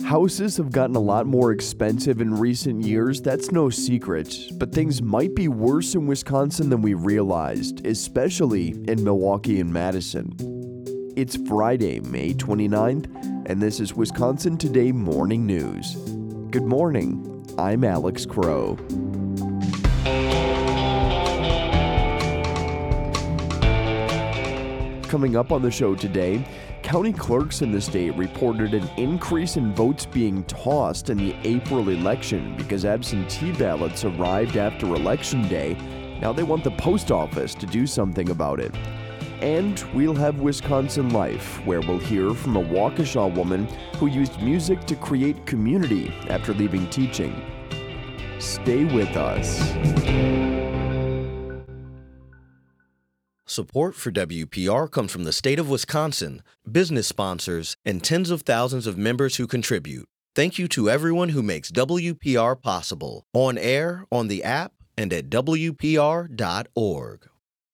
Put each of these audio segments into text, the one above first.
Houses have gotten a lot more expensive in recent years, that's no secret, but things might be worse in Wisconsin than we realized, especially in Milwaukee and Madison. It's Friday, May 29th, and this is Wisconsin Today Morning News. Good morning, I'm Alex Crow. Coming up on the show today, county clerks in the state reported an increase in votes being tossed in the April election because absentee ballots arrived after Election Day. Now they want the post office to do something about it. And we'll have Wisconsin Life, where we'll hear from a Waukesha woman who used music to create community after leaving teaching. Stay with us. Support for WPR comes from the state of Wisconsin, business sponsors, and tens of thousands of members who contribute. Thank you to everyone who makes WPR possible, on air, on the app, and at WPR.org.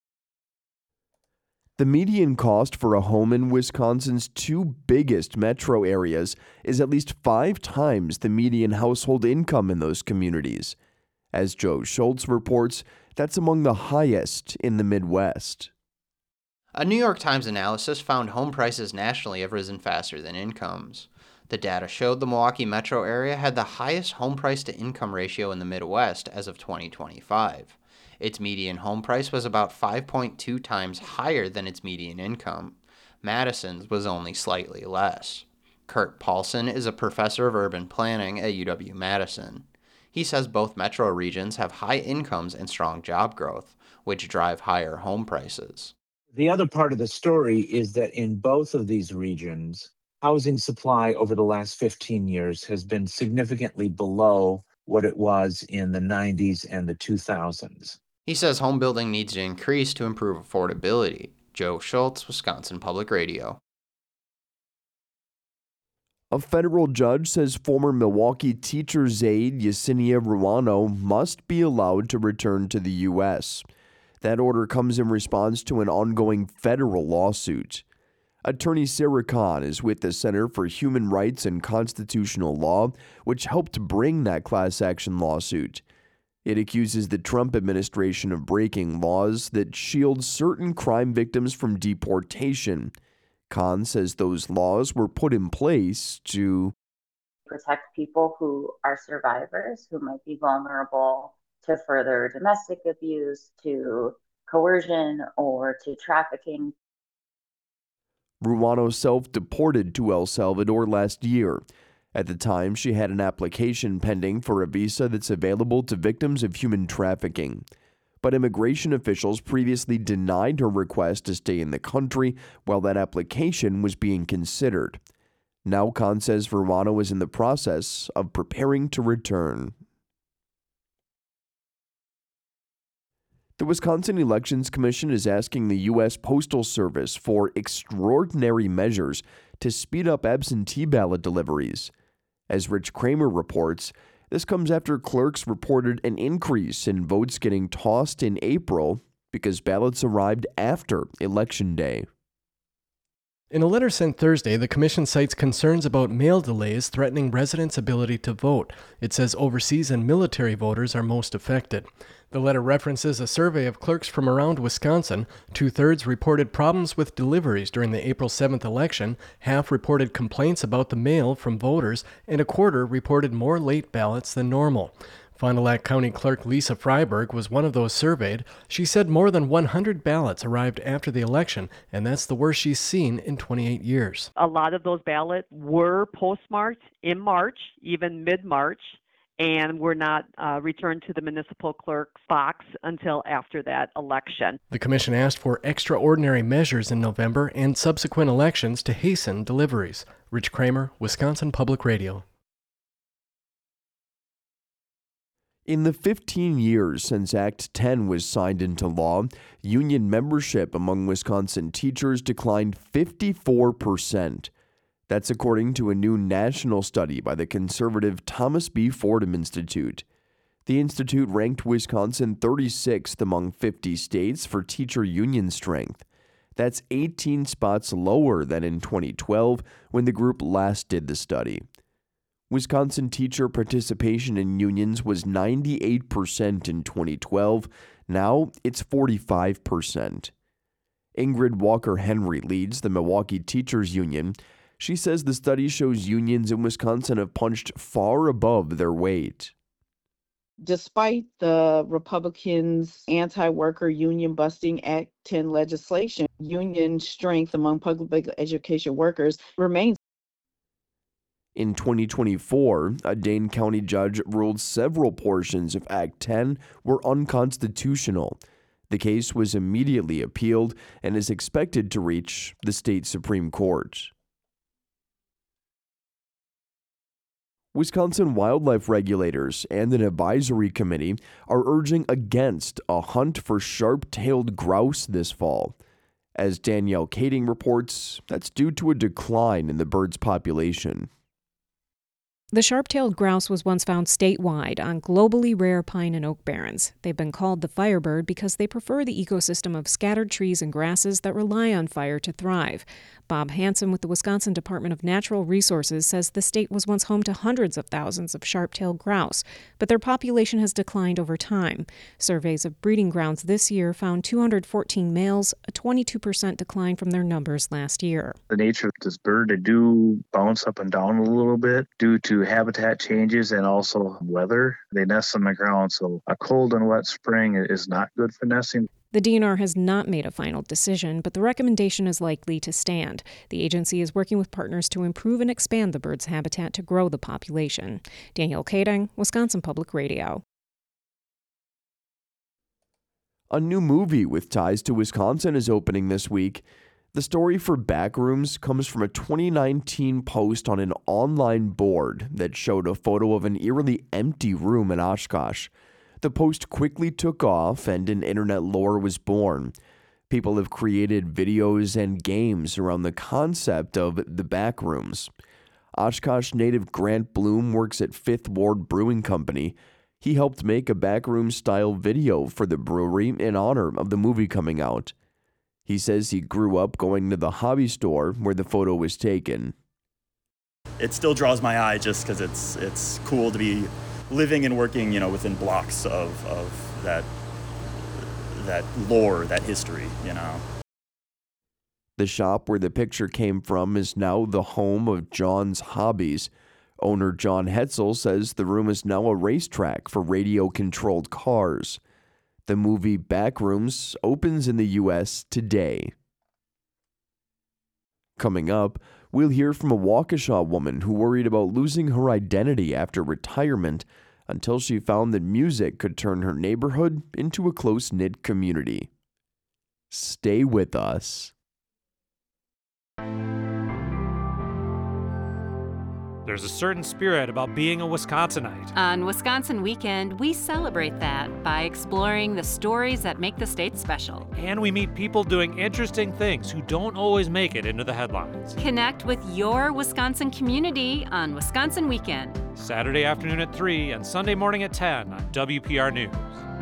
The median cost for a home in Wisconsin's two biggest metro areas is at least 5 times the median household income in those communities. As Joe Schultz reports, that's among the highest in the Midwest. A New York Times analysis found home prices nationally have risen faster than incomes. The data showed the Milwaukee metro area had the highest home price to income ratio in the Midwest as of 2025. Its median home price was about 5.2 times higher than its median income. Madison's was only slightly less. Kurt Paulson is a professor of urban planning at UW-Madison. He says both metro regions have high incomes and strong job growth, which drive higher home prices. The other part of the story is that in both of these regions, housing supply over the last 15 years has been significantly below what it was in the 90s and the 2000s. He says home building needs to increase to improve affordability. Joe Schultz, Wisconsin Public Radio. A federal judge says former Milwaukee teacher's aide Yesenia Ruano must be allowed to return to the U.S. That order comes in response to an ongoing federal lawsuit. Attorney Sarah Kahn is with the Center for Human Rights and Constitutional Law, which helped bring that class action lawsuit. It accuses the Trump administration of breaking laws that shield certain crime victims from deportation. Kahn says those laws were put in place to protect people who are survivors, who might be vulnerable to further domestic abuse, to coercion, or to trafficking. Ruano self-deported to El Salvador last year. At the time, she had an application pending for a visa that's available to victims of human trafficking. But immigration officials previously denied her request to stay in the country while that application was being considered. Now Kahn says Ruano is in the process of preparing to return. The Wisconsin Elections Commission is asking the U.S. Postal Service for extraordinary measures to speed up absentee ballot deliveries. As Rich Kramer reports, this comes after clerks reported an increase in votes getting tossed in April because ballots arrived after Election Day. In a letter sent Thursday, the commission cites concerns about mail delays threatening residents' ability to vote. It says overseas and military voters are most affected. The letter references a survey of clerks from around Wisconsin. 2/3 reported problems with deliveries during the April 7th election, half reported complaints about the mail from voters, and a quarter reported more late ballots than normal. Fond du Lac County Clerk Lisa Freiberg was one of those surveyed. She said more than 100 ballots arrived after the election, and that's the worst she's seen in 28 years. A lot of those ballots were postmarked in March, even mid-March, and were not returned to the municipal clerk's box until after that election. The commission asked for extraordinary measures in November and subsequent elections to hasten deliveries. Rich Kramer, Wisconsin Public Radio. In the 15 years since Act 10 was signed into law, union membership among Wisconsin teachers declined 54%. That's according to a new national study by the conservative Thomas B. Fordham Institute. The institute ranked Wisconsin 36th among 50 states for teacher union strength. That's 18 spots lower than in 2012 when the group last did the study. Wisconsin teacher participation in unions was 98% in 2012. Now it's 45%. Ingrid Walker-Henry leads the Milwaukee Teachers Union. She says the study shows unions in Wisconsin have punched far above their weight. Despite the Republicans' anti-worker union busting Act 10 legislation, union strength among public education workers remains. In 2024, a Dane County judge ruled several portions of Act 10 were unconstitutional. The case was immediately appealed and is expected to reach the state Supreme Court. Wisconsin wildlife regulators and an advisory committee are urging against a hunt for sharp-tailed grouse this fall. As Danielle Kading reports, that's due to a decline in the bird's population. The sharp-tailed grouse was once found statewide on globally rare pine and oak barrens. They've been called the firebird because they prefer the ecosystem of scattered trees and grasses that rely on fire to thrive. Bob Hansen with the Wisconsin Department of Natural Resources says the state was once home to hundreds of thousands of sharp-tailed grouse, but their population has declined over time. Surveys of breeding grounds this year found 214 males, a 22% decline from their numbers last year. The nature of this bird, they do bounce up and down a little bit due to habitat changes and also weather. They nest on the ground, so a cold and wet spring is not good for nesting. The DNR has not made a final decision, but the recommendation is likely to stand. The agency is working with partners to improve and expand the bird's habitat to grow the population. Danielle Kading, Wisconsin Public Radio. A new movie with ties to Wisconsin is opening this week. The story for Backrooms comes from a 2019 post on an online board that showed a photo of an eerily empty room in Oshkosh. The post quickly took off and an internet lore was born. People have created videos and games around the concept of the Backrooms. Oshkosh native Grant Bloom works at Fifth Ward Brewing Company. He helped make a Backrooms-style video for the brewery in honor of the movie coming out. He says he grew up going to the hobby store where the photo was taken. It still draws my eye just because it's cool to be living and working, within blocks of that lore, that history, The shop where the picture came from is now the home of John's Hobbies. Owner John Hetzel says the room is now a racetrack for radio-controlled cars. The movie Backrooms opens in the U.S. today. Coming up, we'll hear from a Waukesha woman who worried about losing her identity after retirement until she found that music could turn her neighborhood into a close-knit community. Stay with us. There's a certain spirit about being a Wisconsinite. On Wisconsin Weekend, we celebrate that by exploring the stories that make the state special. And we meet people doing interesting things who don't always make it into the headlines. Connect with your Wisconsin community on Wisconsin Weekend. Saturday afternoon at 3 and Sunday morning at 10 on WPR News.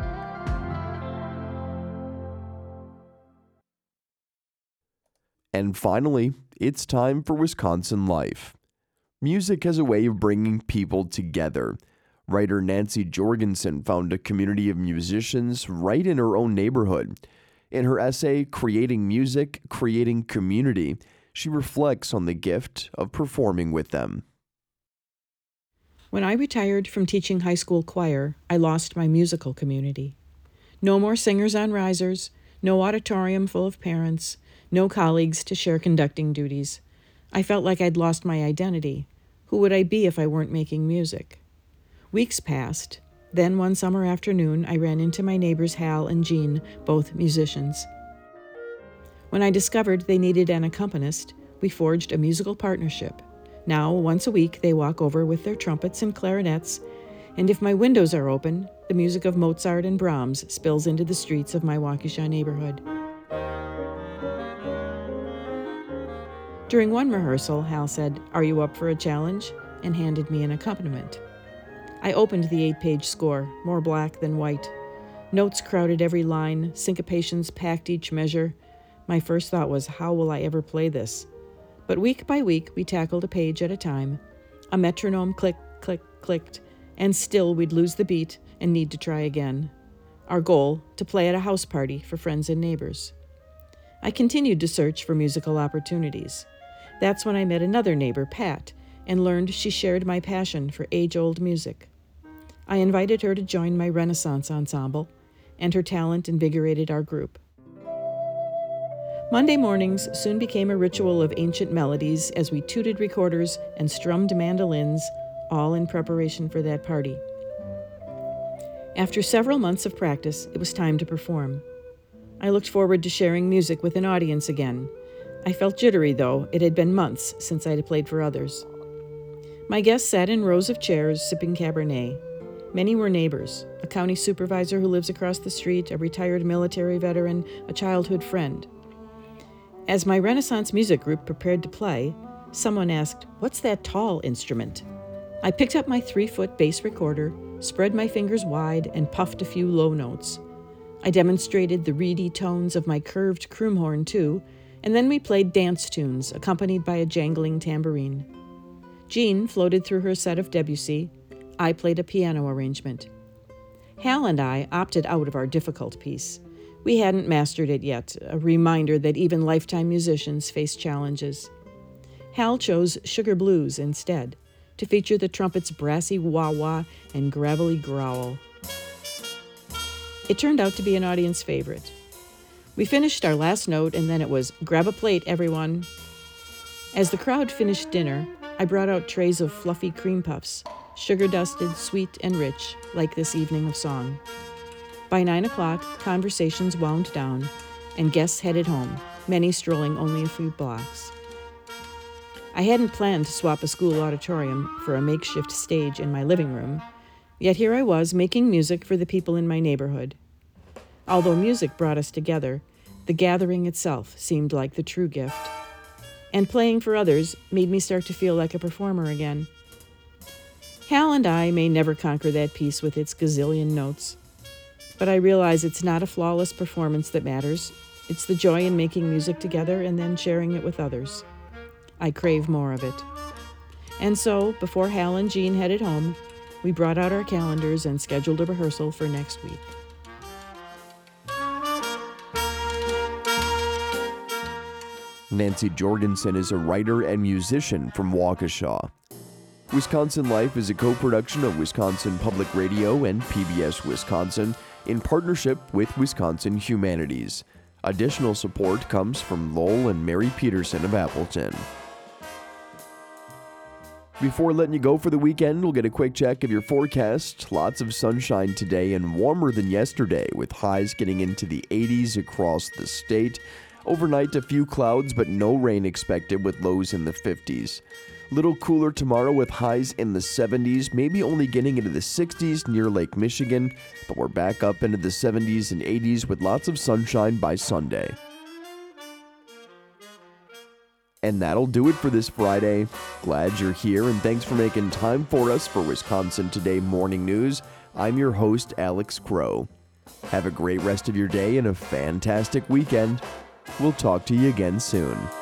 And finally, it's time for Wisconsin Life. Music has a way of bringing people together. Writer Nancy Jorgensen found a community of musicians right in her own neighborhood. In her essay, Creating Music, Creating Community, she reflects on the gift of performing with them. When I retired from teaching high school choir, I lost my musical community. No more singers on risers, no auditorium full of parents, no colleagues to share conducting duties. I felt like I'd lost my identity. Who would I be if I weren't making music? Weeks passed. Then one summer afternoon, I ran into my neighbors Hal and Jean, both musicians. When I discovered they needed an accompanist, we forged a musical partnership. Now, once a week, they walk over with their trumpets and clarinets, and if my windows are open, the music of Mozart and Brahms spills into the streets of my Waukesha neighborhood. During one rehearsal, Hal said, "Are you up for a challenge?" and handed me an accompaniment. I opened the 8-page score, more black than white. Notes crowded every line, syncopations packed each measure. My first thought was, how will I ever play this? But week by week, we tackled a page at a time. A metronome clicked, click, clicked, and still we'd lose the beat and need to try again. Our goal, to play at a house party for friends and neighbors. I continued to search for musical opportunities. That's when I met another neighbor, Pat, and learned she shared my passion for age-old music. I invited her to join my Renaissance ensemble, and her talent invigorated our group. Monday mornings soon became a ritual of ancient melodies as we tooted recorders and strummed mandolins, all in preparation for that party. After several months of practice, it was time to perform. I looked forward to sharing music with an audience again. I felt jittery, though. It had been months since I had played for others. My guests sat in rows of chairs, sipping Cabernet. Many were neighbors, a county supervisor who lives across the street, a retired military veteran, a childhood friend. As my Renaissance music group prepared to play, someone asked, "What's that tall instrument?" I picked up my 3-foot bass recorder, spread my fingers wide, and puffed a few low notes. I demonstrated the reedy tones of my curved croomhorn, too, and then we played dance tunes, accompanied by a jangling tambourine. Jean floated through her set of Debussy. I played a piano arrangement. Hal and I opted out of our difficult piece. We hadn't mastered it yet, a reminder that even lifetime musicians face challenges. Hal chose Sugar Blues instead, to feature the trumpet's brassy wah-wah and gravelly growl. It turned out to be an audience favorite. We finished our last note, and then it was, "Grab a plate, everyone." As the crowd finished dinner, I brought out trays of fluffy cream puffs, sugar-dusted, sweet, and rich, like this evening of song. By 9 o'clock, conversations wound down, and guests headed home, many strolling only a few blocks. I hadn't planned to swap a school auditorium for a makeshift stage in my living room, yet here I was making music for the people in my neighborhood. Although music brought us together, the gathering itself seemed like the true gift. And playing for others made me start to feel like a performer again. Hal and I may never conquer that piece with its gazillion notes, but I realize it's not a flawless performance that matters. It's the joy in making music together and then sharing it with others. I crave more of it. And so, before Hal and Jean headed home, we brought out our calendars and scheduled a rehearsal for next week. Nancy Jorgensen is a writer and musician from Waukesha. Wisconsin Life is a co-production of Wisconsin Public Radio and PBS Wisconsin in partnership with Wisconsin Humanities. Additional support comes from Lowell and Mary Peterson of Appleton. Before letting you go for the weekend, we'll get a quick check of your forecast. Lots of sunshine today and warmer than yesterday, with highs getting into the 80s across the state. Overnight, a few clouds, but no rain expected, with lows in the 50s. Little cooler tomorrow with highs in the 70s, maybe only getting into the 60s near Lake Michigan, but we're back up into the 70s and 80s with lots of sunshine by Sunday. And that'll do it for this Friday. Glad you're here, and thanks for making time for us for Wisconsin Today Morning News. I'm your host, Alex Crow. Have a great rest of your day and a fantastic weekend. We'll talk to you again soon.